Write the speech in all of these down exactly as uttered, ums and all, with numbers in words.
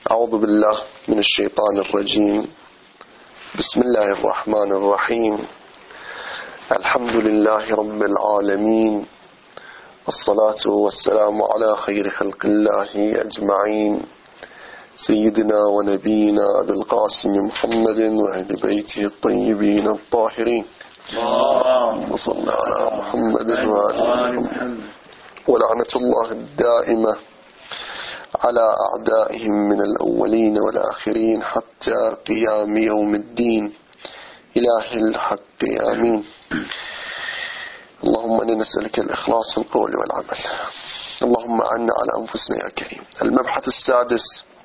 أعوذ بالله من الشيطان الرجيم. بسم الله الرحمن الرحيم. الحمد لله رب العالمين، الصلاة والسلام على خير خلق الله أجمعين، سيدنا ونبينا أبي القاسم محمد وأهل بيته الطيبين الطاهرين. اللهم صل على محمد وآل محمد. ولعنة الله الدائمة على أعدائهم من الأولين والآخرين حتى قيام يوم الدين. إله الحق آمين. اللهم إنا نسألك الإخلاص في القول والعمل. اللهم أعنا على أنفسنا يا كريم. المبحث السادس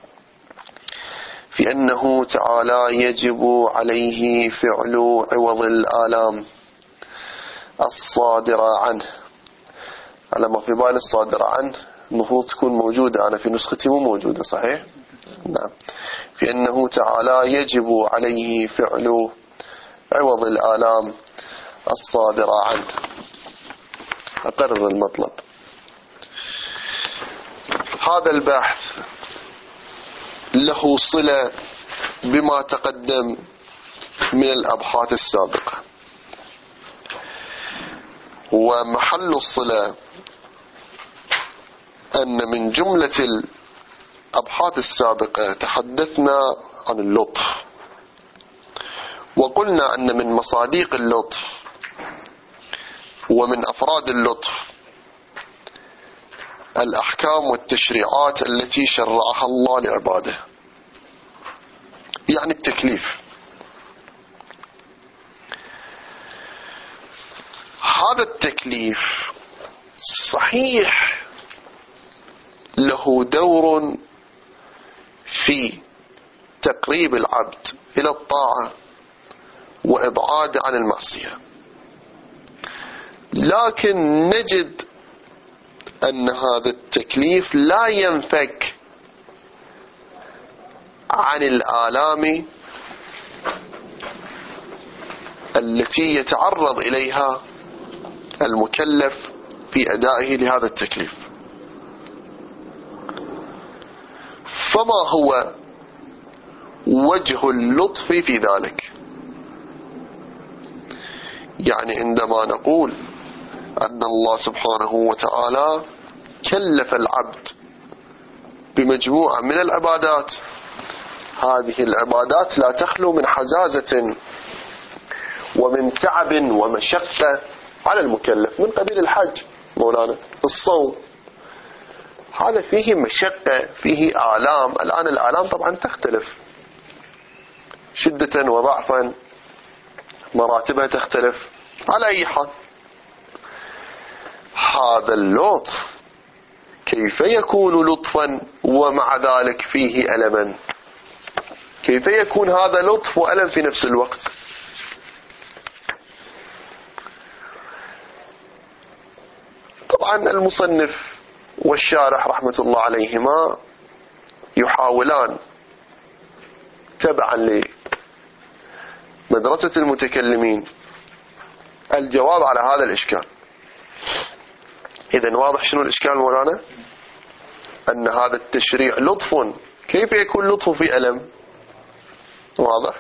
في أنه تعالى يجب عليه فعل عوض الآلام الصادرة عنه. على ما في بال الصادرة عنه المفروض تكون موجودة، أنا في نسختي مو موجودة، صحيح؟ نعم. في أنه تعالى يجب عليه فعل عوض الآلام الصادرة عنه. أقرر المطلب. هذا البحث له صلة بما تقدم من الأبحاث السابقة، ومحل الصلة أن من جملة الأبحاث السابقة تحدثنا عن اللطف، وقلنا أن من مصاديق اللطف ومن أفراد اللطف الأحكام والتشريعات التي شرعها الله لعباده، يعني التكليف. هذا التكليف صحيح له دور في تقريب العبد إلى الطاعة وإبعاد عن المعصية، لكن نجد أن هذا التكليف لا ينفك عن الآلام التي يتعرض إليها المكلف في أدائه لهذا التكليف. فما هو وجه اللطف في ذلك؟ يعني عندما نقول أن الله سبحانه وتعالى كلف العبد بمجموعة من العبادات، هذه العبادات لا تخلو من حزازة ومن تعب ومشقة على المكلف، من قبيل الحج مولانا، الصوم، هذا فيه مشقة، فيه آلام. الآن الآلام طبعا تختلف شدة وضعفا، مراتبها تختلف. على أي حال هذا اللطف كيف يكون لطفا ومع ذلك فيه ألما؟ كيف يكون هذا لطف وألم في نفس الوقت؟ طبعا المصنف والشارح رحمة الله عليهما يحاولان تبعا لمدرسة المتكلمين الجواب على هذا الإشكال. إذن واضح شنو الإشكال مولانا؟ أن هذا التشريع لطف، كيف يكون لطف في ألم؟ واضح؟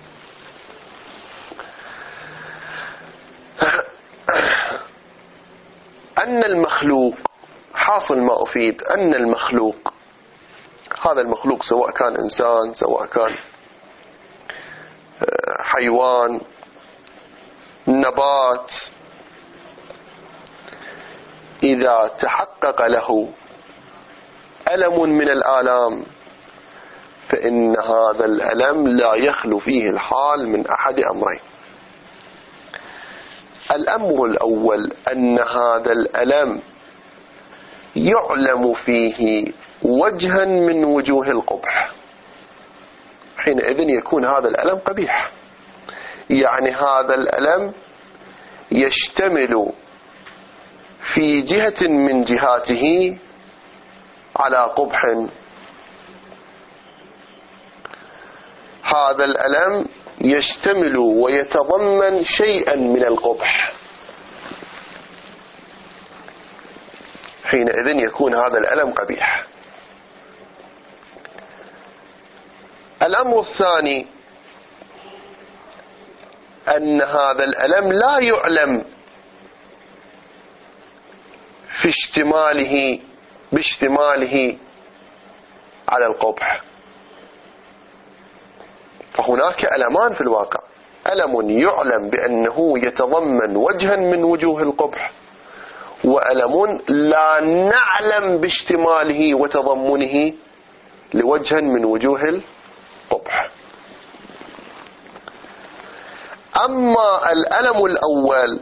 أن المخلوق، حاصل ما أفيد أن المخلوق، هذا المخلوق سواء كان إنسان سواء كان حيوان نبات، إذا تحقق له ألم من الآلام فإن هذا الألم لا يخلو فيه الحال من أحد أمرين. الأمر الأول أن هذا الألم يعلم فيه وجها من وجوه القبح، حينئذ يكون هذا الألم قبيح. يعني هذا الألم يشتمل في جهة من جهاته على قبح، هذا الألم يشتمل ويتضمن شيئا من القبح، حينئذ يكون هذا الألم قبيح. الأمر الثاني أن هذا الألم لا يعلم في اشتماله باشتماله على القبح. فهناك ألمان في الواقع، ألم يعلم بأنه يتضمن وجها من وجوه القبح، وألم لا نعلم باشتماله وتضمنه لوجها من وجوه القبح. أما الألم الأول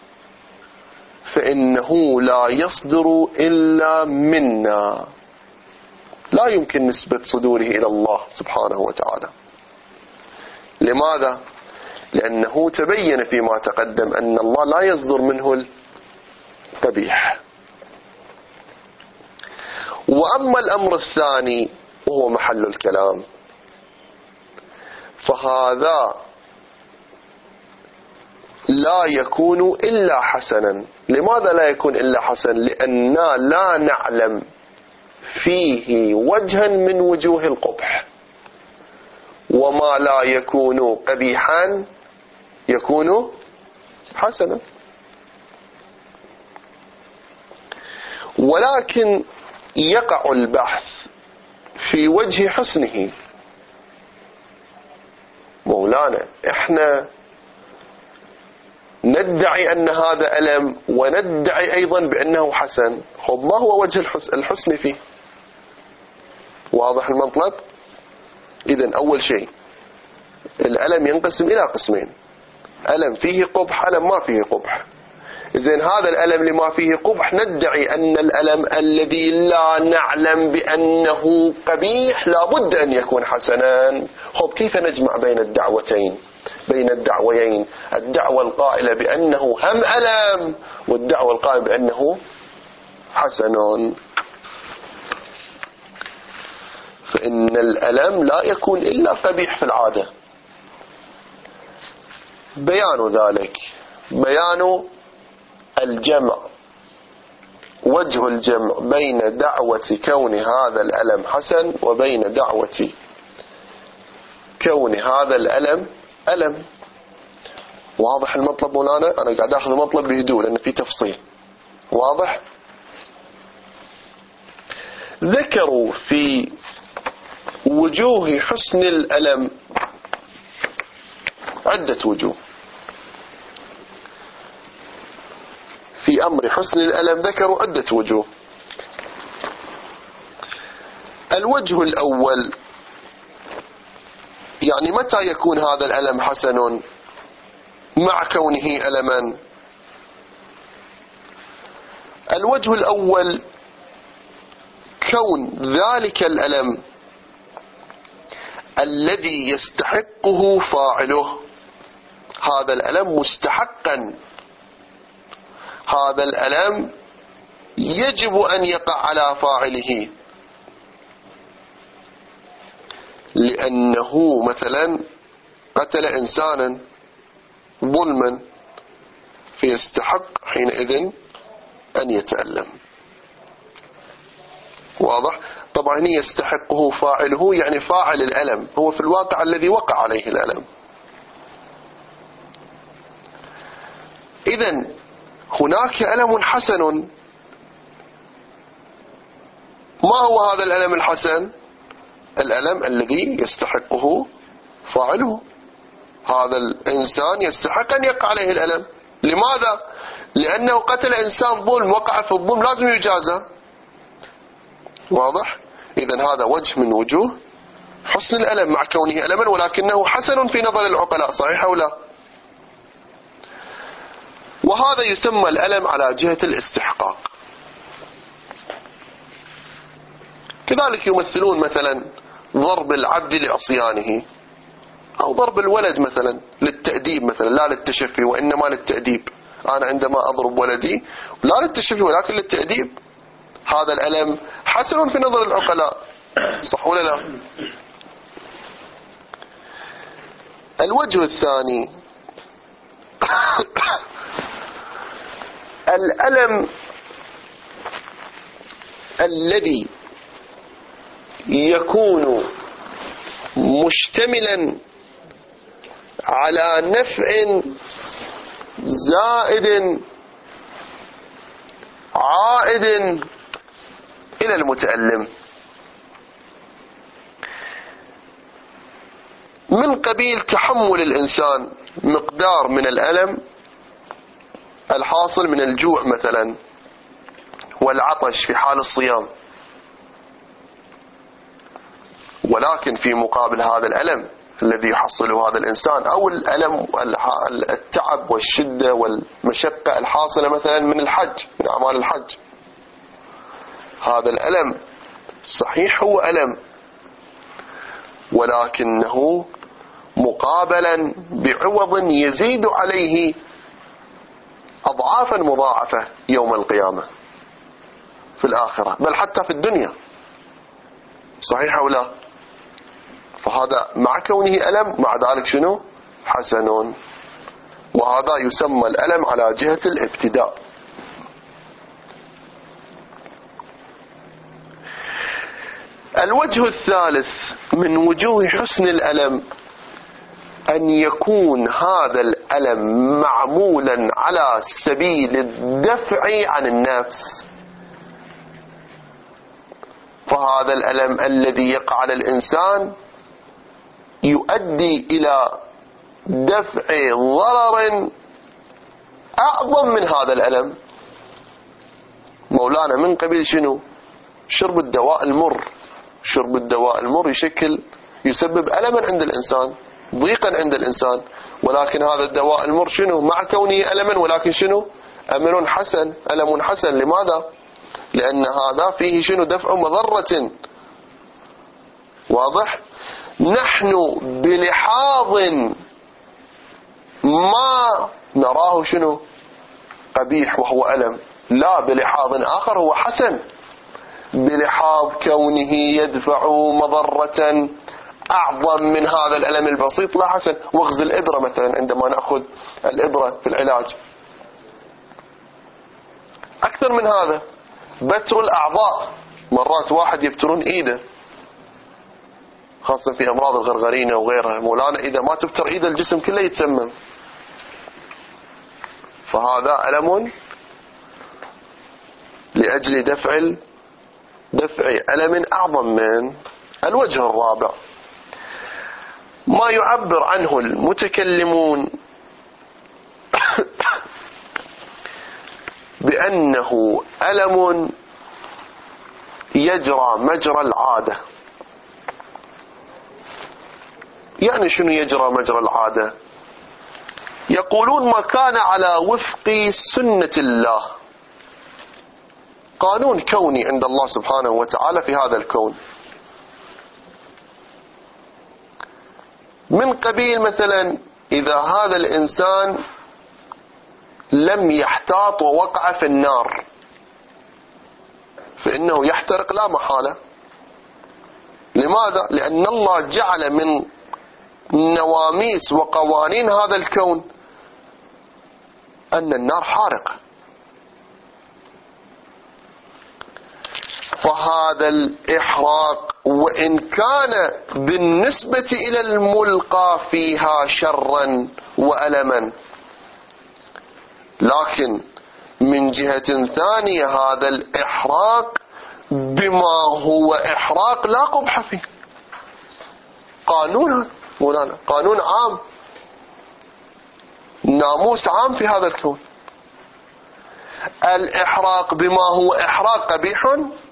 فإنه لا يصدر إلا منا، لا يمكن نسبة صدوره إلى الله سبحانه وتعالى. لماذا؟ لأنه تبين فيما تقدم أن الله لا يصدر منه القبيح. وأما الأمر الثاني وهو محل الكلام، فهذا لا يكون إلا حسنا. لماذا لا يكون إلا حسنا؟ لأننا لا نعلم فيه وجها من وجوه القبح، وما لا يكون قبيحا يكون حسنا. ولكن يقع البحث في وجه حسنه. مولانا احنا ندعي أن هذا ألم وندعي أيضا بأنه حسن، خب ما هو وجه الحسن فيه؟ واضح المطلب؟ إذن أول شيء الألم ينقسم إلى قسمين، ألم فيه قبح، ألم ما فيه قبح. إذن هذا الألم لما فيه قبح ندعي أن الألم الذي لا نعلم بأنه قبيح لابد أن يكون حسنا. خب كيف نجمع بين الدعوتين، بين الدعويين، الدعوة القائلة بأنه هم ألم والدعوة القائلة بأنه حسن؟ فإن الألم لا يكون إلا قبيح في العادة. بيان ذلك بيان الجمع، وجه الجمع بين دعوة كون هذا الألم حسن وبين دعوة كون هذا الألم ألم. واضح المطلب مولانا؟ أنا قاعد أخذ المطلب بهدوء لأن في تفصيل. واضح؟ ذكروا في وجوه حسن الألم عدة وجوه. في أمر حسن الألم ذكروا عدة وجوه. الوجه الأول، يعني متى يكون هذا الألم حسن مع كونه ألما؟ الوجه الأول كون ذلك الألم الذي يستحقه فاعله، هذا الألم مستحقا، هذا الألم يجب أن يقع على فاعله، لأنه مثلا قتل إنسانا ظلما فيستحق حينئذ أن يتألم. واضح؟ طبعا يستحقه فاعله يعني فاعل الألم هو في الواقع الذي وقع عليه الألم. إذن هناك ألم حسن. ما هو هذا الألم الحسن؟ الألم الذي يستحقه فاعله، هذا الإنسان يستحق أن يقع عليه الألم. لماذا؟ لأنه قتل إنسان ظلم، وقع في الظلم، لازم يجازى. واضح؟ إذن هذا وجه من وجوه حسن الألم مع كونه ألما، ولكنه حسن في نظر العقلاء. صحيح أو لا؟ وهذا يسمى الألم على جهة الاستحقاق. كذلك يمثلون مثلا ضرب العبد لعصيانه، أو ضرب الولد مثلا للتأديب مثلا، لا للتشفي وإنما للتأديب. أنا عندما أضرب ولدي لا للتشفي ولكن للتأديب، هذا الألم حسن في نظر العقلاء. صح ولا لا؟ الوجه الثاني الألم الذي يكون مشتملا على نفع زائد عائد إلى المتألم، من قبيل تحمل الإنسان مقدار من الألم الحاصل من الجوع مثلا والعطش في حال الصيام، ولكن في مقابل هذا الألم الذي يحصله هذا الإنسان أو الألم التعب والشدة والمشقة الحاصلة مثلا من الحج، من أعمال الحج، هذا الألم صحيح هو ألم، ولكنه مقابلا بعوض يزيد عليه أضعافا مضاعفة يوم القيامة في الآخرة، بل حتى في الدنيا، صحيح أو لا؟ فهذا مع كونه ألم مع ذلك شنو؟ حسن، وهذا يسمى الألم على جهة الابتداء. الوجه الثالث من وجوه حسن الألم أن يكون هذا الألم معمولا على سبيل الدفع عن النفس، فهذا الألم الذي يقع على الإنسان يؤدي إلى دفع ضرر أعظم من هذا الألم. مولانا من قبيل شنو؟ شرب الدواء المر، شرب الدواء المر يشكل يسبب ألما عند الإنسان، ضيقا عند الإنسان، ولكن هذا الدواء المر شنو؟ مع كونه ألما ولكن شنو؟ أمر حسن، ألم حسن. لماذا؟ لأن هذا فيه شنو؟ دفع مضرة. واضح؟ نحن بلحاظ ما نراه شنو؟ قبيح وهو ألم، لا، بلحاظ آخر هو حسن، بلحاظ كونه يدفع مضرة أعظم من هذا الألم البسيط، لا حسن. وغز الإبرة مثلا، عندما نأخذ الإبرة في العلاج، أكثر من هذا بتر الأعضاء، مرات واحد يبترون إيده، خاصة في أمراض الغرغرينة وغيرها. مولانا إذا ما تبتر إيد الجسم كله يتسمم، فهذا ألم لأجل دفع دفع ألم أعظم من. الوجه الرابع ما يعبر عنه المتكلمون بأنه ألم يجرى مجرى العادة. يعني شنو يجرى مجرى العادة؟ يقولون ما كان على وفق سنة الله، قانون كوني عند الله سبحانه وتعالى في هذا الكون، من قبيل مثلا إذا هذا الإنسان لم يحتاط ووقع في النار فإنه يحترق لا محالة. لماذا؟ لأن الله جعل من نواميس وقوانين هذا الكون أن النار حارقة، فهذا الإحراق وإن كان بالنسبة إلى الملقى فيها شرا وألما، لكن من جهة ثانية هذا الإحراق بما هو إحراق لا قبح فيه. قانون مولانا، قانون عام، ناموس عام في هذا الكون. الإحراق بما هو إحراق قبيح؟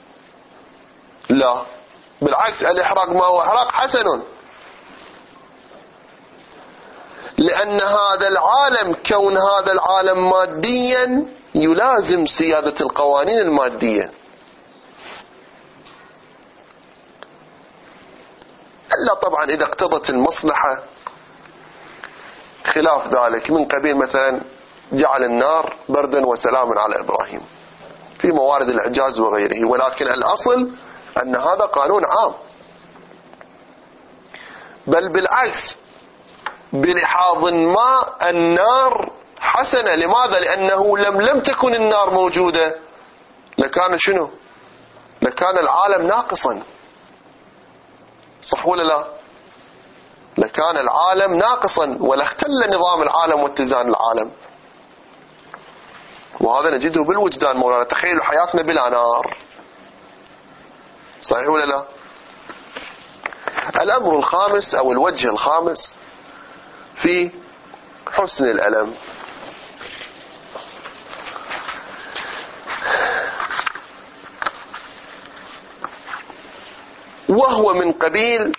لا، بالعكس، الإحراق ما هو إحراق حسن، لأن هذا العالم، كون هذا العالم ماديا يلازم سيادة القوانين المادية، إلا طبعا إذا اقتضت المصلحة خلاف ذلك، من قبيل مثلا جعل النار بردا وسلاما على إبراهيم في موارد الإعجاز وغيره، ولكن الأصل أن هذا قانون عام. بل بالعكس، بلحاظ ما النار حسنة. لماذا؟ لأنه لم لم تكن النار موجودة لكان شنو؟ لكان العالم ناقصا، صح ولا لا؟ لكان العالم ناقصا ولاختل نظام العالم واتزان العالم، وهذا نجده بالوجدان مولانا. تخيلوا حياتنا بلا نار، صحيح ولا لا؟ الأمر الخامس أو الوجه الخامس في حسن الألم، وهو من قبيل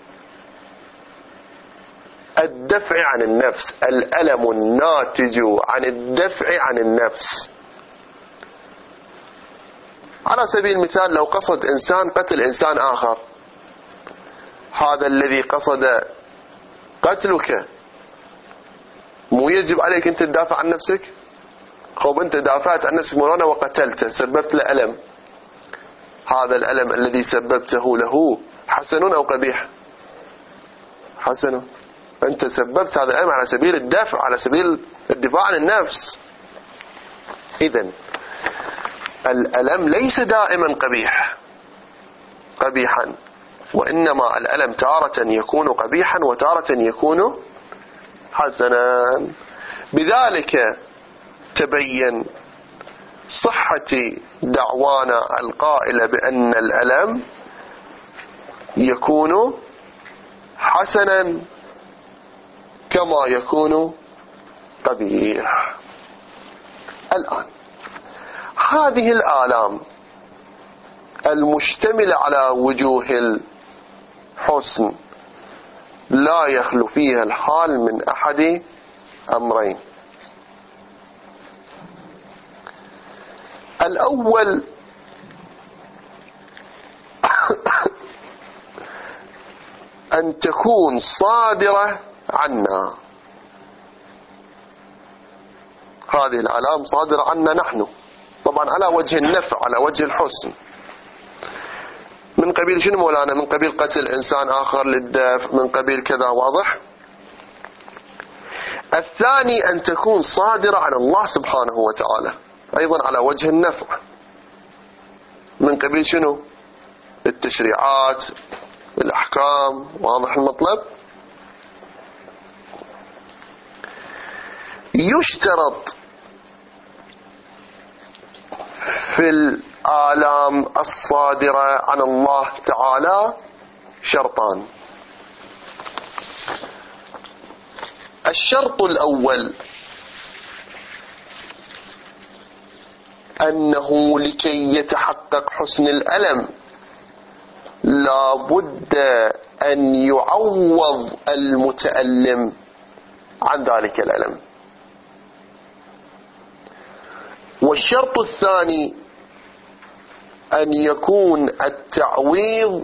الدفع عن النفس، الألم الناتج عن الدفع عن النفس. على سبيل المثال لو قصد إنسان قتل إنسان آخر، هذا الذي قصد قتلك مو يجب عليك أنت تدافع عن نفسك؟ خب أنت دافعت عن نفسك مولانا وقتلته، سببت له ألم، هذا الألم الذي سببته له حسن أو قبيح؟ حسن. أنت سببت هذا الألم على سبيل الدفع، على سبيل الدفاع عن النفس. إذن الألم ليس دائما قبيح قبيحا، وإنما الألم تارة يكون قبيحا وتارة يكون حسنا. بذلك تبين صحة دعوانا القائلة بأن الألم يكون حسنا كما يكون قبيح. الآن هذه الآلام المشتملة على وجوه الحسن لا يخلو فيها الحال من أحد أمرين. الأول أن تكون صادرة عنا، هذه الآلام صادرة عنا نحن، طبعا على وجه النفع، على وجه الحسن. من قبيل شنو مولانا؟ من قبيل قتل إنسان آخر للدفع، من قبيل كذا، واضح؟ الثاني أن تكون صادرة عن الله سبحانه وتعالى أيضا على وجه النفع، من قبيل شنو؟ التشريعات، الأحكام، واضح المطلب؟ يشترط في الآلام الصادرة عن الله تعالى شرطان. الشرط الأول أنه لكي يتحقق حسن الألم لا بد أن يعوض المتألم عن ذلك الألم. والشرط الثاني أن يكون التعويض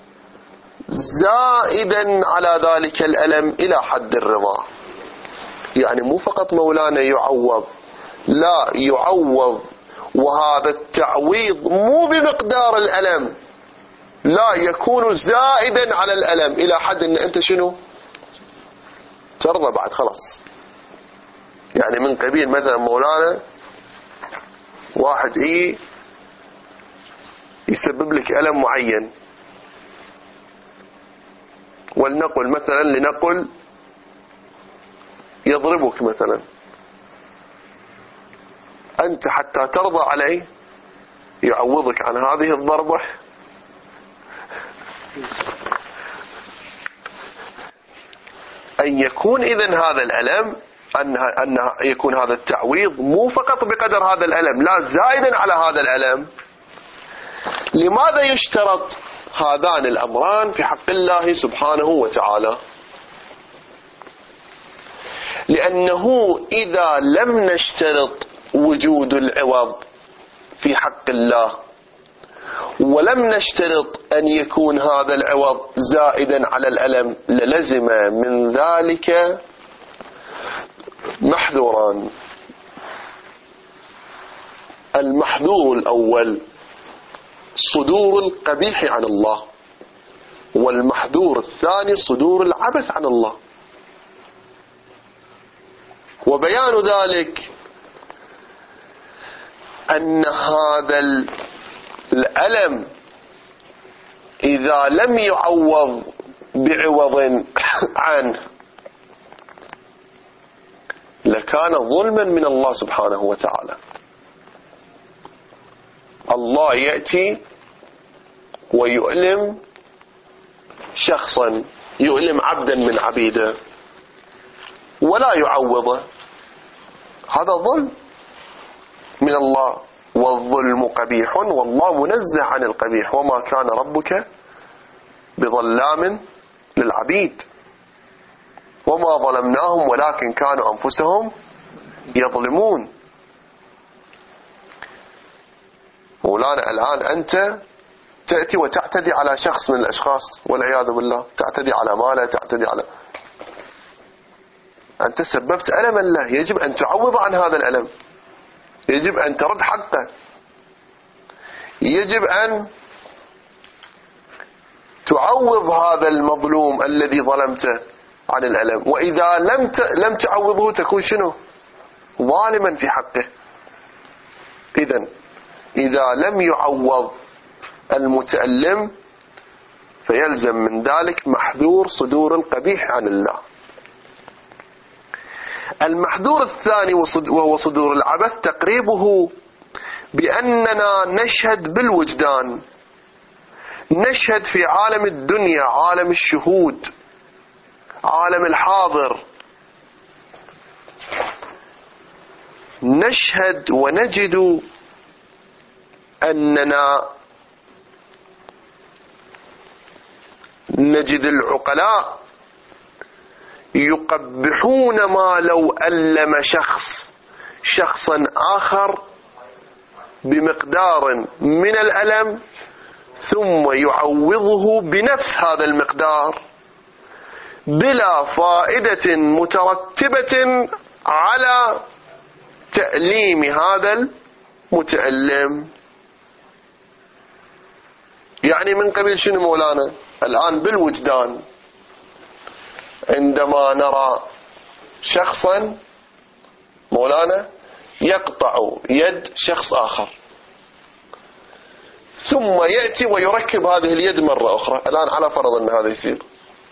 زائدا على ذلك الألم إلى حد الرضا. يعني مو فقط مولانا يعوض، لا، يعوض وهذا التعويض مو بمقدار الألم، لا، يكون زائدا على الألم إلى حد أن أنت شنو ترضى بعد خلاص. يعني من قبيل مثلا مولانا واحد إيه يسبب لك ألم معين، ولنقل مثلا لنقل يضربك مثلا، أنت حتى ترضى عليه يعوضك عن هذه الضربة أن يكون إذن هذا الألم، أن أن يكون هذا التعويض مو فقط بقدر هذا الألم، لا، زائدا على هذا الألم. لماذا يشترط هذان الأمران في حق الله سبحانه وتعالى؟ لأنه إذا لم نشترط وجود العوض في حق الله ولم نشترط أن يكون هذا العوض زائدا على الألم للزم من ذلك محذوران. المحذور الأول صدور القبيح عن الله، والمحذور الثاني صدور العبث عن الله. وبيان ذلك أن هذا الألم إذا لم يعوض بعوض عنه لكان ظلما من الله سبحانه وتعالى. الله يأتي ويؤلم شخصا، يؤلم عبدا من عبيده ولا يعوضه، هذا ظلم من الله، والظلم قبيح والله منزه عن القبيح، وما كان ربك بظلام للعبيد، وما ظلمناهم ولكن كانوا أنفسهم يظلمون. مولانا الآن أنت تأتي وتعتدي على شخص من الأشخاص والعياذ بالله، تعتدي على ماله، تعتدي على، أنت سببت ألما له، يجب أن تعوض عن هذا الألم، يجب أن ترد حقه، يجب أن تعوض هذا المظلوم الذي ظلمته عن الألم. وإذا لم لم تعوضه تكون شنو؟ ظالما في حقه. إذن إذا لم يعوض المتألم فيلزم من ذلك محذور صدور القبيح عن الله. المحذور الثاني وهو صدور العبث تقريبه بأننا نشهد بالوجدان، نشهد في عالم الدنيا، عالم الشهود، عالم الحاضر، نشهد ونجد أننا نجد العقلاء يقبحون ما لو ألم شخص شخصا آخر بمقدار من الألم ثم يعوضه بنفس هذا المقدار بلا فائدة مترتبة على تأليم هذا المتألم. يعني من قبيل شنو مولانا؟ الآن بالوجدان عندما نرى شخصا مولانا يقطع يد شخص آخر ثم يأتي ويركب هذه اليد مرة أخرى، الآن على فرض أن هذا يصير،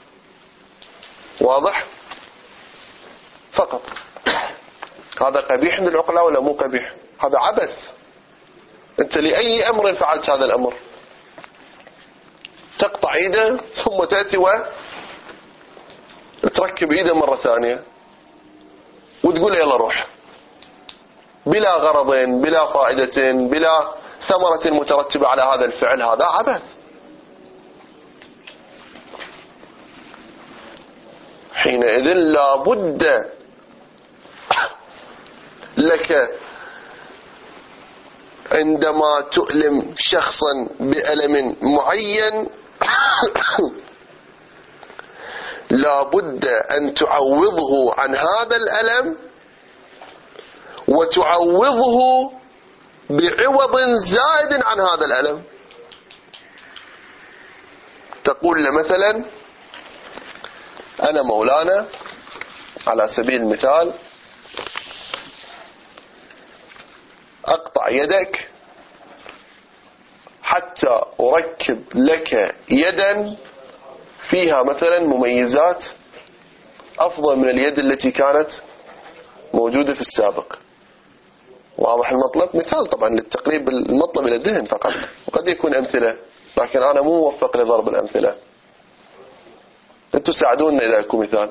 واضح؟ فقط هذا قبيح من العقلاء ولا مو قبيح؟ هذا عبث. أنت لأي أمر فعلت هذا الأمر؟ تقطع إيده ثم تأتي وتركب إيده مرة ثانية وتقول يلا روح، بلا غرض، بلا فائدة، بلا ثمرة مترتبة على هذا الفعل، هذا عبث. حينئذ لا بد لك عندما تؤلم شخصا بألم معين لا بد أن تعوضه عن هذا الألم وتعوضه بعوض زائد عن هذا الألم. تقول له مثلا أنا مولانا على سبيل المثال أقطع يدك حتى أركب لك يدا فيها مثلا مميزات أفضل من اليد التي كانت موجودة في السابق. واضح المطلب؟ مثال طبعا للتقريب المطلب إلى الذهن فقط، وقد يكون أمثلة، لكن أنا مو موفق لضرب الأمثلة، أنتم ساعدوننا إذا يكون مثال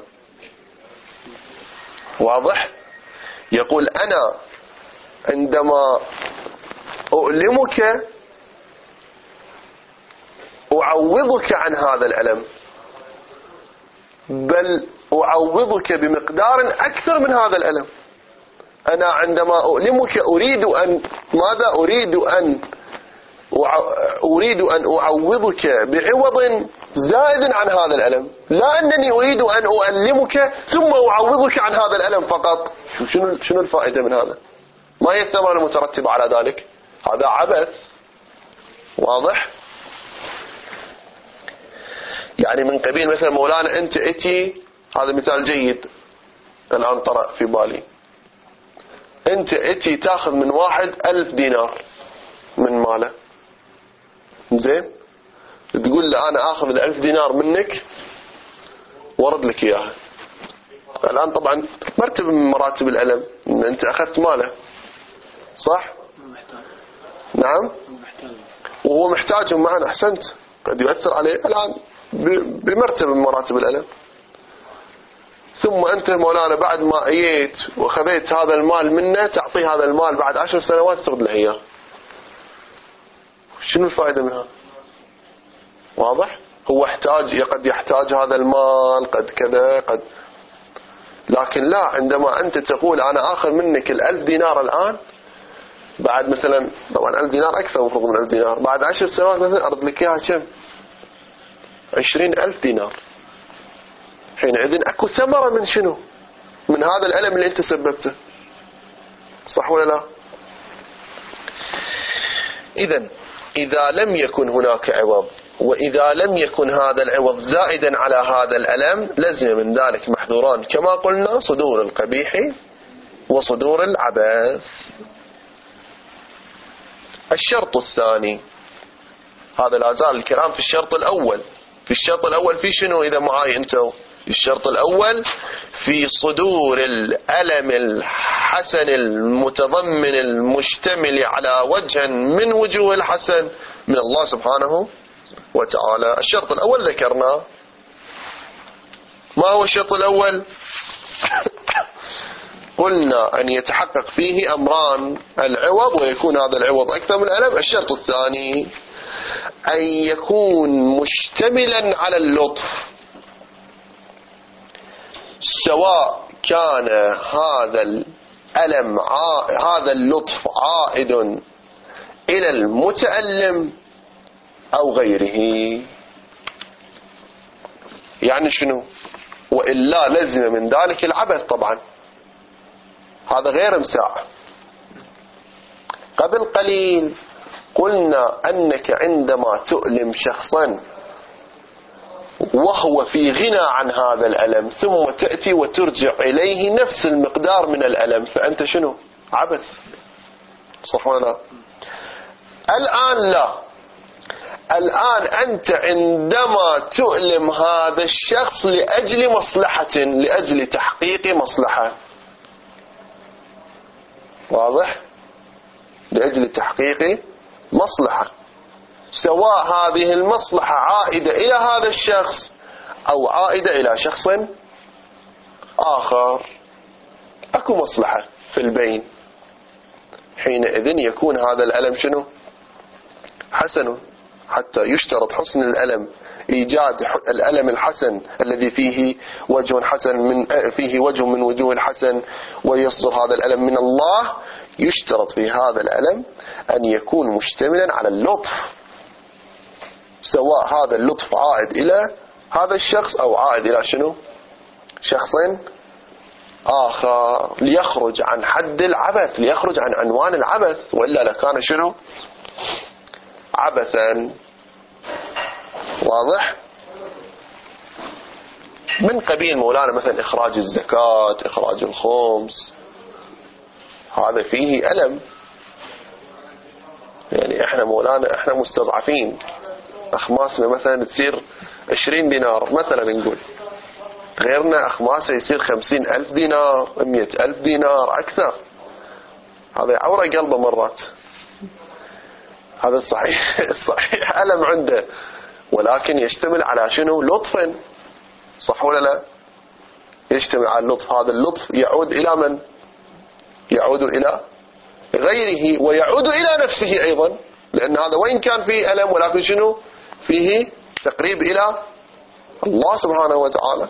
واضح. يقول أنا عندما أؤلمك أعوضك عن هذا الألم، بل أعوضك بمقدار أكثر من هذا الألم. أنا عندما أؤلمك أريد أن ماذا؟ أريد أن أريد أن أعوضك بعوض زائد عن هذا الألم، لا أنني أريد أن أؤلمك ثم أعوضك عن هذا الألم فقط. شنو شنو الفائدة من هذا؟ ما هي الثمرة المترتبة على ذلك؟ هذا عبث. واضح؟ يعني من قبيل مثلا مولانا أنت أتي، هذا مثال جيد الآن طرأ في بالي، أنت أتي تأخذ من واحد ألف دينار من ماله، زين، تقول له أنا أخذ الألف دينار منك ورد لك إياها. الآن طبعا مرتب من مراتب الألم إن أنت أخذت ماله، صح؟ نعم، وهو محتاج معنا. أحسنت، قد يؤثر عليه الآن بمرتبة من مراتب الألم. ثم أنت مولانا بعد ما أييت وخذيت هذا المال منه تعطيه هذا المال بعد عشر سنوات ترد له إياه، شنو الفائدة منها؟ واضح؟ هو احتاج، قد يحتاج هذا المال، قد كذا قد، لكن لا، عندما أنت تقول أنا آخذ منك الألف دينار الآن، بعد مثلا طبعا ألف دينار أكثر مفروض من ألف دينار، بعد عشر سنوات مثلا أرد لك إياها كم؟ عشرين ألف دينار. حينئذ أكو ثمرة من شنو؟ من هذا الألم اللي أنت سببته، صح ولا لا؟ إذن إذا لم يكن هناك عوض، وإذا لم يكن هذا العوض زائدا على هذا الألم، لزم من ذلك محذوران كما قلنا: صدور القبيح وصدور العبث. الشرط الثاني، هذا لا زال الكلام في الشرط الأول. في الشرط الأول في شنو إذا معاي أنتوا؟ الشرط الأول في صدور الألم الحسن المتضمن المشتمل على وجه من وجوه الحسن من الله سبحانه وتعالى. الشرط الأول ذكرناه. ما هو الشرط الأول؟ قلنا أن يتحقق فيه أمران: العوض، ويكون هذا العوض أكثر من الألم. الشرط الثاني أن يكون مشتملا على اللطف، سواء كان هذا الألم هذا اللطف عائد إلى المتألم أو غيره. يعني شنو؟ وإلا لزم من ذلك العبث طبعا، هذا غير مساع. قبل قليل قلنا أنك عندما تؤلم شخصا وهو في غنى عن هذا الألم، ثم تأتي وترجع إليه نفس المقدار من الألم، فأنت شنو؟ عبث، صح ولا لا؟ الآن لا، الآن أنت عندما تؤلم هذا الشخص لأجل مصلحة، لأجل تحقيق مصلحة، واضح؟ لأجل تحقيق مصلحة، سواء هذه المصلحة عائدة إلى هذا الشخص أو عائدة إلى شخص آخر. أكو مصلحة في البين، حينئذ يكون هذا الألم شنو؟ حسن، حتى يشترط حسن الألم، إيجاد الألم الحسن الذي فيه وجه حسن من فيه وجه من وجوه الحسن، ويصدر هذا الألم من الله. يشترط في هذا الألم أن يكون مشتملا على اللطف، سواء هذا اللطف عائد إلى هذا الشخص أو عائد إلى شنو؟ شخص آخر، ليخرج عن حد العبث، ليخرج عن عنوان العبث، وإلا لكان شنو؟ عبثا. واضح؟ من قبيل مولانا مثلا إخراج الزكاة، إخراج الخمس، هذا فيه ألم. يعني إحنا مولانا إحنا مستضعفين، أخماسنا مثلا تصير عشرين دينار مثلا نقول، غيرنا أخماسه يصير خمسين ألف دينار، مئة ألف دينار أكثر. هذا يعور قلبه مرات. هذا صحيح صحيح ألم عنده، ولكن يشتمل على شنو؟ لطفا، صح ولا لا؟ يشتمل على اللطف. هذا اللطف يعود إلى من؟ يعود إلى غيره، ويعود إلى نفسه أيضا، لأن هذا وإن كان فيه ألم ولكن شنو؟ فيه تقريب إلى الله سبحانه وتعالى.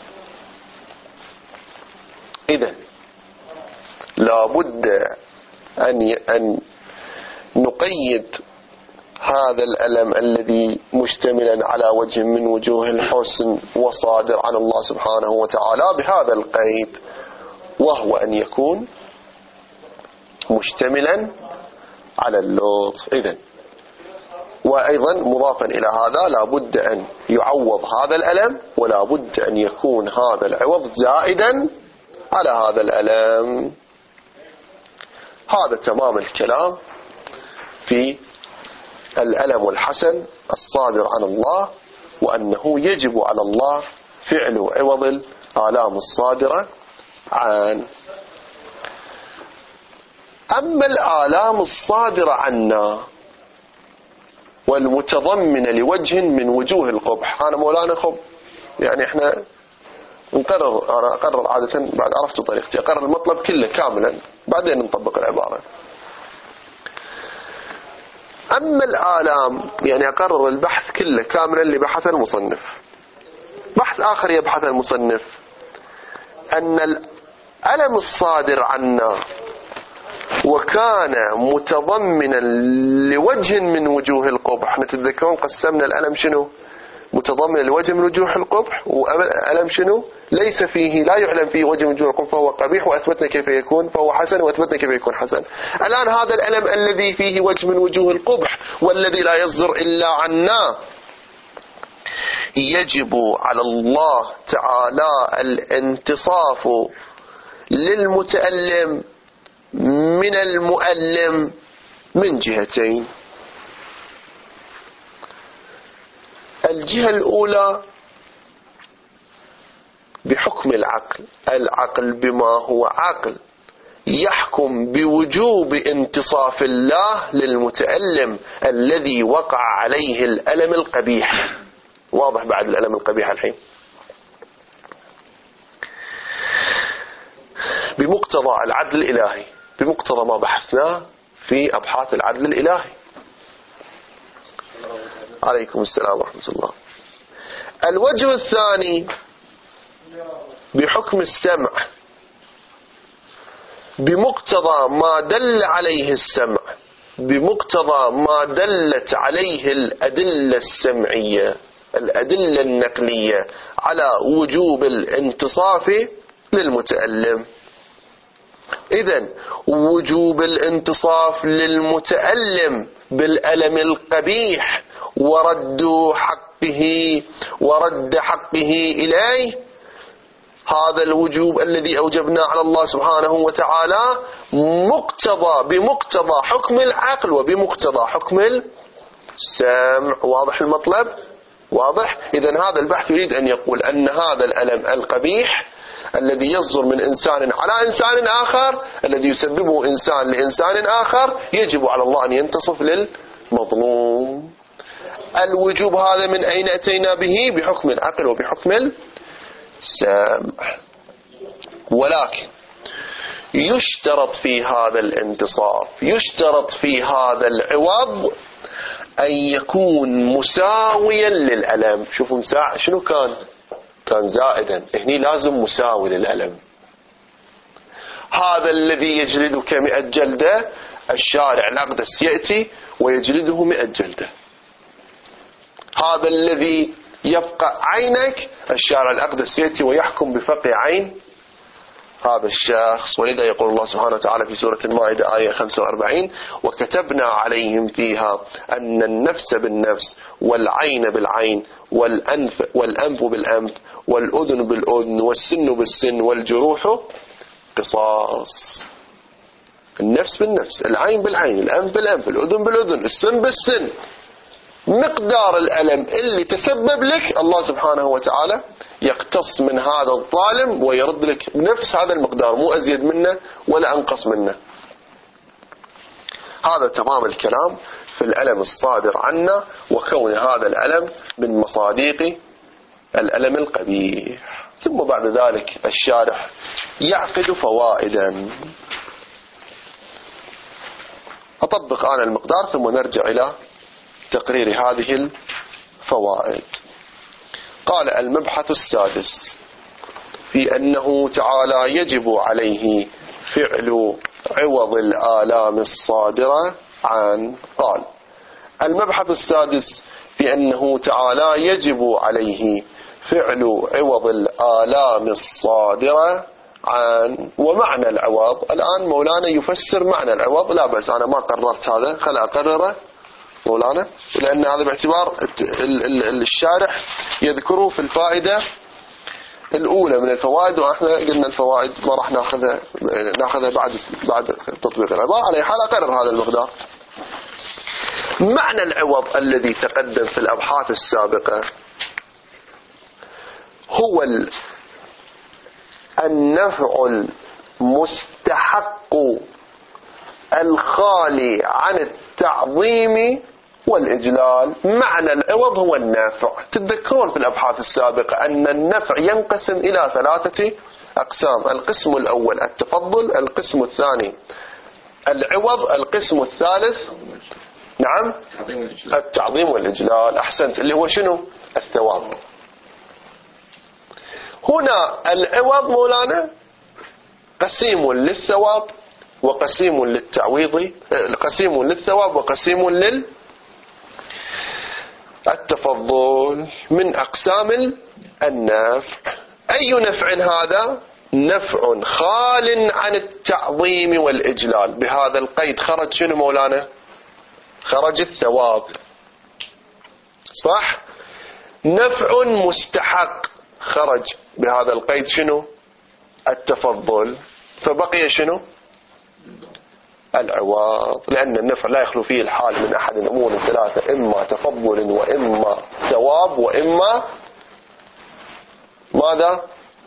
إذن لابد أن أن نقيد هذا الألم الذي مشتملا على وجه من وجوه الحسن وصادر عن الله سبحانه وتعالى بهذا القيد، وهو أن يكون مشتملا على اللطف. إذن وأيضا مضافا إلى هذا لابد أن يعوض هذا الألم، ولا بد أن يكون هذا العوض زائدا على هذا الألم. هذا تمام الكلام في الألم الحسن الصادر عن الله، وأنه يجب على الله فعل عوض الآلام الصادرة عن. أما الآلام الصادرة عنا والمتضمنة لوجه من وجوه القبح، أنا مولانا خب يعني إحنا نقرر، أنا أقرر عادة بعد عرفت طريقتي، أقرر المطلب كله كاملا بعدين نطبق العبارة. أما الآلام يعني أقرر البحث كله كاملا اللي بحث المصنف. بحث آخر يبحث المصنف أن الألم الصادر عنا وكان متضمنا لوجه من وجوه القبح. نتذكرون قسمنا الألم شنو؟ متضمن لوجه من وجوه القبح، وألم شنو؟ ليس فيه، لا يعلم فيه وجه من وجوه القبح فهو قبيح، وأثبتنا كيف يكون فهو حسن، وأثبتنا كيف يكون حسن. الآن هذا الألم الذي فيه وجه من وجوه القبح والذي لا يصدر إلا عنا، يجب على الله تعالى الانتصاف للمتألم من المؤلم من جهتين. الجهة الأولى بحكم العقل، العقل بما هو عقل يحكم بوجوب انتصاف الله للمتألم الذي وقع عليه الألم القبيح. واضح بعد الألم القبيح الحين؟ بمقتضى العدل الإلهي، بمقتضى ما بحثناه في أبحاث العدل الإلهي. عليكم السلام ورحمة الله. الوجه الثاني بحكم السمع، بمقتضى ما دل عليه السمع، بمقتضى ما دلت عليه الأدلة السمعية، الأدلة النقلية على وجوب الانتصاف للمتألم. إذن وجوب الانتصاف للمتألم بالألم القبيح ورد حقه ورد حقه إليه، هذا الوجوب الذي أوجبناه على الله سبحانه وتعالى مقتضى بمقتضى حكم العقل وبمقتضى حكم السمع. واضح المطلب؟ واضح؟ إذن هذا البحث يريد أن يقول أن هذا الألم القبيح الذي يصدر من إنسان على إنسان آخر، الذي يسببه إنسان لإنسان آخر، يجب على الله أن ينتصف للمظلوم. الوجوب هذا من أين أتينا به؟ بحكم العقل وبحكم السمع. ولكن يشترط في هذا الانتصاف، يشترط في هذا العوض أن يكون مساويا للألم. شوفوا مساع شنو كان؟ كان زائدا، هني لازم مساوي للألم. هذا الذي يجلدك مئة جلدة، الشارع الأقدس يأتي ويجلده مئة جلدة. هذا الذي يفقع عينك، الشارع الأقدس يأتي ويحكم بفقع عين هذا الشخص. ولذا يقول الله سبحانه وتعالى في سورة المائدة آية خمسة وأربعين: وكتبنا عليهم فيها أن النفس بالنفس والعين بالعين والأنف, والأنف بالأنف والأذن بالأذن والسن بالسن والجروح قصاص. النفس بالنفس، العين بالعين، الأنف بالأنف، الأذن بالأذن، السن بالسن. مقدار الألم اللي تسبب لك الله سبحانه وتعالى يقتص من هذا الظالم ويرد لك نفس هذا المقدار، مو أزيد منه ولا أنقص منه. هذا تمام الكلام في الألم الصادر عنا، وكون هذا الألم من مصاديق الألم القبيح. ثم بعد ذلك الشارح يعقد فوائدا. أطبق أنا المقدار ثم نرجع إلى تقرير هذه الفوائد. قال: المبحث السادس في أنه تعالى يجب عليه فعل عوض الآلام الصادرة عن. قال: المبحث السادس في أنه تعالى يجب عليه فعل عوض الآلام الصادرة عن. ومعنى العوض الآن مولانا يفسر معنى العوض. لا بس أنا ما قررت هذا، خل أقرره مولانا، لأن هذا باعتبار الشارح يذكره في الفائدة الأولى من الفوائد، وإحنا قلنا الفوائد ما راح ناخذها ناخذها بعد بعد تطبيق العبارة. على حال أقرر هذا المقدار. معنى العوض الذي تقدم في الأبحاث السابقة هو النفع المستحق الخالي عن التعظيم والإجلال. معنى العوض هو النافع. تتذكرون في الأبحاث السابقة أن النفع ينقسم إلى ثلاثة أقسام: القسم الأول التفضل، القسم الثاني العوض، القسم الثالث نعم التعظيم والإجلال. أحسنت، اللي هو شنو؟ الثواب. هنا العوض مولانا قسيم للثواب وقسيم للتعويض، قسيم للثواب وقسيم للتفضل من أقسام النفع. أي نفع هذا؟ نفع خال عن التعظيم والإجلال. بهذا القيد خرج شنو مولانا؟ خرج الثواب، صح؟ نفع مستحق خرج بهذا القيد شنو؟ التفضل. فبقي شنو؟ العوض، لأن النفع لا يخلو فيه الحال من أحد الأمور الثلاثة: إما تفضل وإما ثواب وإما ماذا؟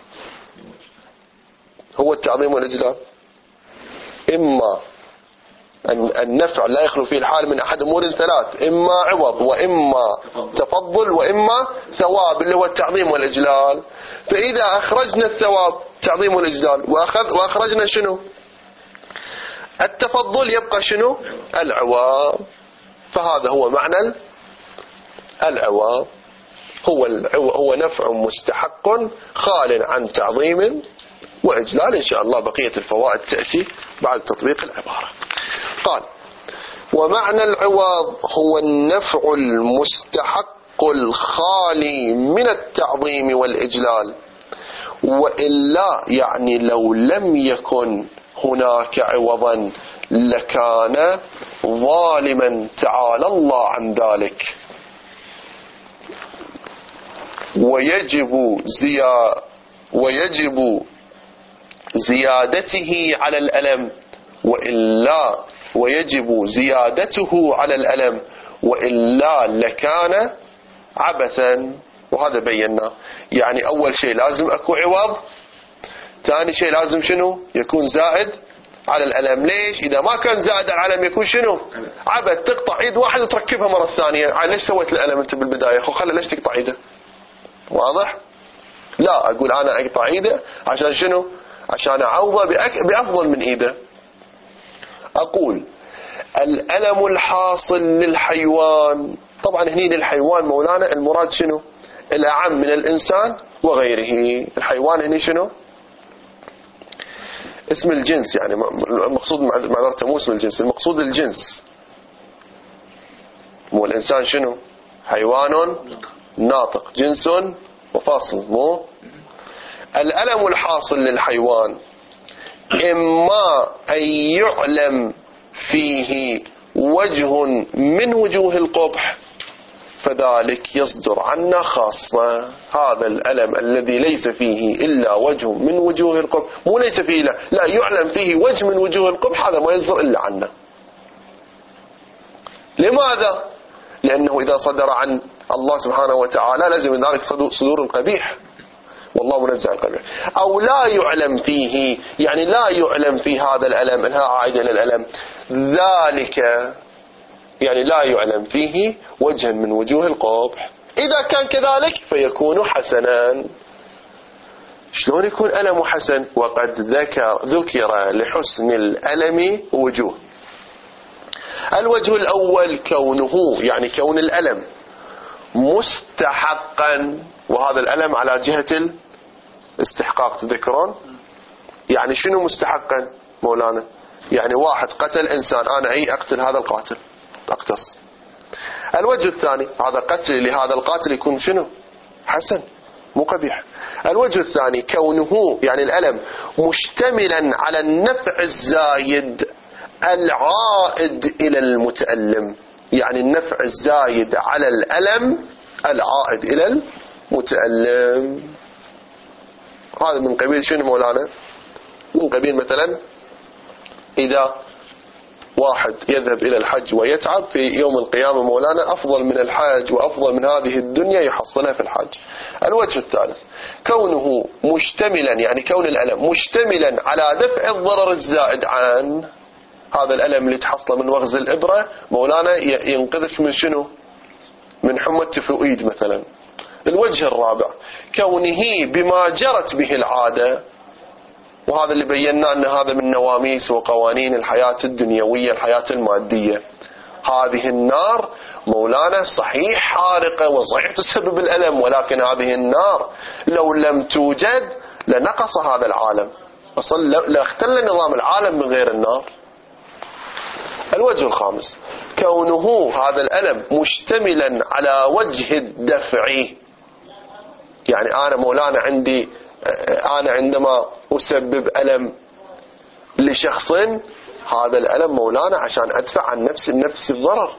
هو التعظيم والإجلال. إما النفع لا يخلو فيه الحال من أحد أمور ثلاث: إما عوض وإما تفضل وإما ثواب، اللي هو التعظيم والإجلال. فإذا أخرجنا الثواب تعظيم والإجلال وأخذ وأخرجنا شنو؟ التفضل، يبقى شنو؟ العوض. فهذا هو معنى العوض. هو هو نفع مستحق خال عن تعظيم وإجلال. إن شاء الله بقية الفوائد تأتي بعد تطبيق العبارة. قال: ومعنى العوض هو النفع المستحق الخالي من التعظيم والإجلال، وإلا يعني لو لم يكن هناك عوضا لكان ظالما تعالى الله عن ذلك، ويجب زيا ويجب زيادته على الألم، وإلا ويجب زيادته على الألم وإلا لكان عبثا. وهذا بينا. يعني أول شيء لازم أكو عوض، ثاني شيء لازم شنو؟ يكون زائد على الألم. ليش؟ إذا ما كان زائد على الألم يكون شنو؟ عبث. تقطع إيد واحد وتركبها مرة ثانية. ليش سويت الألم أنت بالبداية؟ خو خلي ليش تقطع إيده؟ واضح؟ لا، أقول أنا أقطع إيده عشان شنو؟ عشان أعوضه بأفضل من إيده. أقول الألم الحاصل للحيوان، طبعا هني للحيوان مولانا المراد شنو؟ الأعم من الإنسان وغيره. الحيوان هني شنو؟ اسم الجنس، يعني المقصود معذرة مو اسم الجنس، المقصود الجنس. مو الإنسان شنو؟ حيوان ناطق، جنس وفاصل. مو الألم الحاصل للحيوان إما أن يعلم فيه وجه من وجوه القبح فذلك يصدر عنا خاصة. هذا الألم الذي ليس فيه إلا وجه من وجوه القبح، مو ليس فيه لا, لا يعلم فيه وجه من وجوه القبح، هذا ما يصدر إلا عنا. لماذا؟ لأنه إذا صدر عن الله سبحانه وتعالى لازم من ذلك صدور القبيح، والله منزه القبيح. أو لا يعلم فيه، يعني لا يعلم في هذا الألم، إنها عائدة للألم ذلك، يعني لا يعلم فيه وجها من وجوه القبح. إذا كان كذلك فيكون حسنا. شلون يكون ألم حسن؟ وقد ذكر ذكر لحسن الألم وجوه. الوجه الأول كونه، يعني كون الألم مستحقا، وهذا الألم على جهة الاستحقاق. تذكرون يعني شنو مستحقا مولانا؟ يعني واحد قتل إنسان، أنا أي أقتل هذا القاتل، أقتص. الوجه الثاني هذا قتل لهذا القاتل يكون شنو؟ حسن، مو قبيح. الوجه الثاني كونه، يعني الألم مشتملا على النفع الزايد العائد إلى المتألم، يعني النفع الزايد على الألم العائد إلى المتألم. هذا من قبيل شنو مولانا؟ من قبيل مثلا إذا واحد يذهب إلى الحج ويتعب في يوم القيامة مولانا أفضل من الحج وأفضل من هذه الدنيا يحصلها في الحج. الوجه الثالث كونه مشتملا، يعني كون الألم مشتملا على دفع الضرر الزائد عن هذا الألم اللي تحصله من وغز الإبرة مولانا ينقذك من شنو؟ من حمى التفويد مثلا. الوجه الرابع كونه بما جرت به العادة، وهذا اللي بينا أن هذا من نواميس وقوانين الحياة الدنيوية الحياة المادية. هذه النار مولانا صحيح حارقة وصحيح تسبب الألم، ولكن هذه النار لو لم توجد لنقص هذا العالم، أصلا لاختل نظام العالم من غير النار. الوجه الخامس كونه هذا الألم مشتملا على وجه الدفع، يعني أنا مولانا عندي أنا عندما أسبب ألم لشخص هذا الألم مولانا عشان أدفع عن نفس النفس الضرر.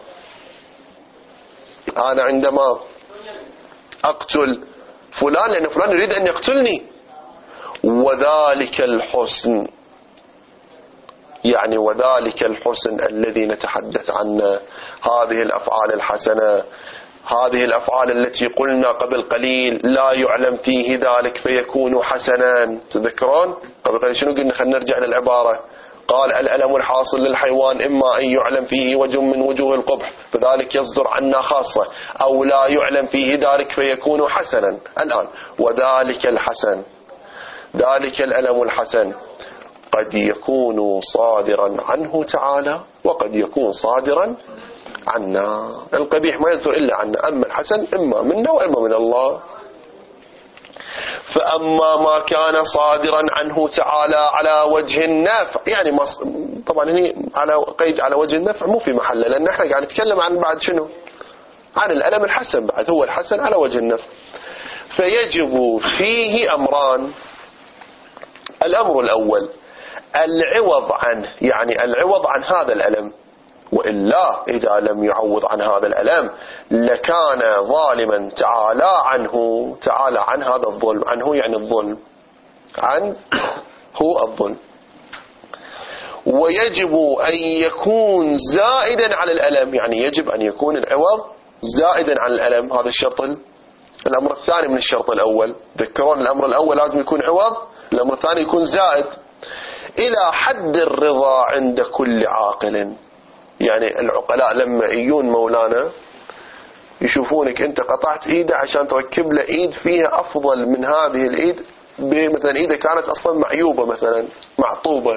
أنا عندما أقتل فلان لأن فلان يريد أن يقتلني، وذلك الحسن، يعني وذلك الحسن الذي نتحدث عنه، هذه الأفعال الحسنة، هذه الأفعال التي قلنا قبل قليل لا يعلم فيه ذلك فيكون حسنا. تذكرون قبل قليل شنو قلنا؟ خلينا نرجع للعبارة. قال الألم الحاصل للحيوان إما أن يعلم فيه وجه من وجوه القبح فذلك يصدر عنا خاصة، أو لا يعلم فيه ذلك فيكون حسنا. الآن وذلك الحسن، ذلك الألم الحسن قد يكون صادرا عنه تعالى وقد يكون صادرا عنا. القبيح ما يصدر إلا عنا، أما الحسن إما منا وإما من الله. فأما ما كان صادرا عنه تعالى على وجه النفع، يعني طبعا هنا على قيد على وجه النفع مو في محله، لأن احنا قاعد نتكلم عن بعد شنو؟ عن الألم الحسن، بعد هو الحسن على وجه النفع. فيجب فيه أمران. الأمر الأول العوض عنه، يعني العوض عن هذا الألم، وإلا إذا لم يعوض عن هذا الألم لكان ظالما تعالى عنه، تعالى عن هذا الظلم، عنه يعني الظلم، عن هو الظلم. ويجب أن يكون زائدا على الألم، يعني يجب أن يكون العوض زائدا عن الألم. هذا الشرط الأمر الثاني من الشرط الأول. ذكرون الأمر الأول لازم يكون عوض، الأمر الثاني يكون زائد. إلى حد الرضا عند كل عاقل، يعني العقلاء لما يجون مولانا يشوفونك أنت قطعت إيده عشان تركب له إيد فيها أفضل من هذه الإيد، مثلا إيده كانت أصلا معيوبة مثلا معطوبة،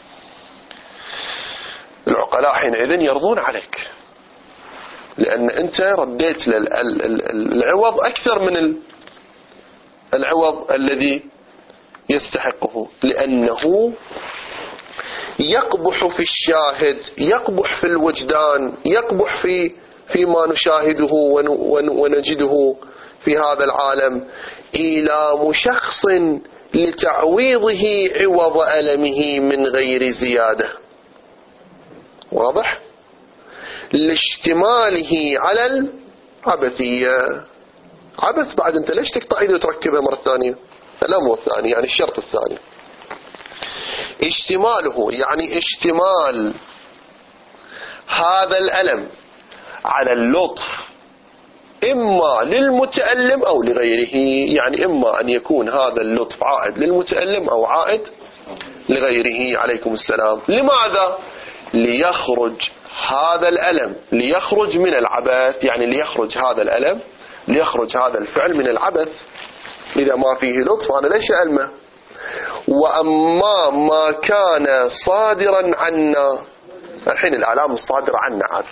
العقلاء حينئذ يرضون عليك، لأن أنت رديت للعوض أكثر من العوض الذي يستحقه، لأنه يقبح في الشاهد، يقبح في الوجدان، يقبح في فيما نشاهده ونجده في هذا العالم، إيلام شخص لتعويضه عوض ألمه من غير زيادة. واضح؟ لاشتماله على العبثية. عبث بعد، أنت ليش تقطع إيده وتركبها مرة ثانية؟ الأمر الثاني يعني الشرط الثاني اشتماله، يعني اشتمال هذا الألم على اللطف إما للمتألم أو لغيره، يعني إما أن يكون هذا اللطف عائد للمتألم أو عائد لغيره. عليكم السلام. لماذا؟ ليخرج هذا الألم، ليخرج من العبث، يعني ليخرج هذا الألم، ليخرج هذا الفعل من العبث. إذا ما فيه لطف أنا ليش ألمه؟ وأما ما كان صادرا عنا، الحين الآلام الصادرة عنا عاد،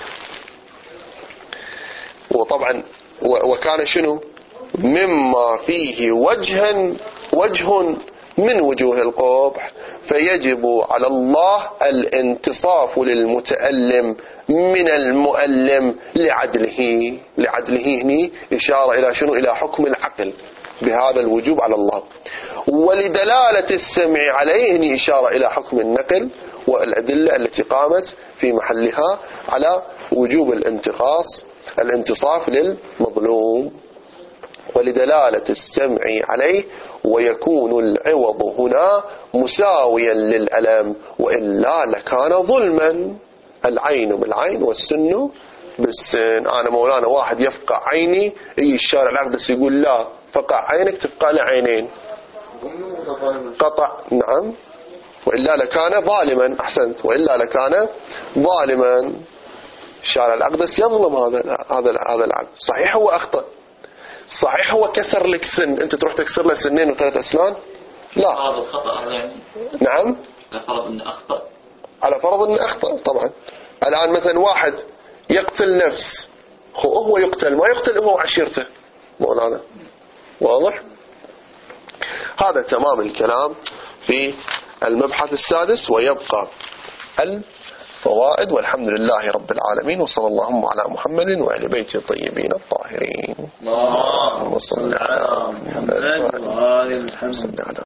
وطبعا وكان شنو؟ مما فيه وجها وجه من وجوه القبح، فيجب على الله الانتصاف للمتألم من المؤلم لعدله. لعدله هنا إشارة إلى شنو؟ إلى حكم العقل بهذا الوجوب على الله. ولدلالة السمع عليه هنا إشارة إلى حكم النقل والأدلة التي قامت في محلها على وجوب الانتقاص الانتصاف للمظلوم. ولدلالة السمع عليه، ويكون العوض هنا مساويا للألم، وإلا لكان ظلما. العين بالعين والسن بالسن. أنا مولانا واحد يفقع عيني، يجي الشارع الأقدس يقول لا، فقع عينك تفقع له عينين، قطع. نعم، وإلا لكان ظالما. أحسنت، وإلا لكان ظالما. الشارع الأقدس يظلم هذا هذا هذا العبد. صحيح هو أخطأ، صحيح هو كسر لك سن، أنت تروح تكسر له سنين وثلاث أسنان؟ لا. هذا الخطأ يعني. نعم، على فرض أنه أخطأ. على فرض أنه أخطأ طبعا. الآن مثلا واحد يقتل نفس، هو يقتل ما يقتل هو وعشيرته مولانا، واضح؟ هذا تمام الكلام في المبحث السادس. ويبقى الفوائد. والحمد لله رب العالمين، وصلى اللهم على محمد وآل بيته الطيبين الطاهرين. اللهم صل على محمد وآل محمد.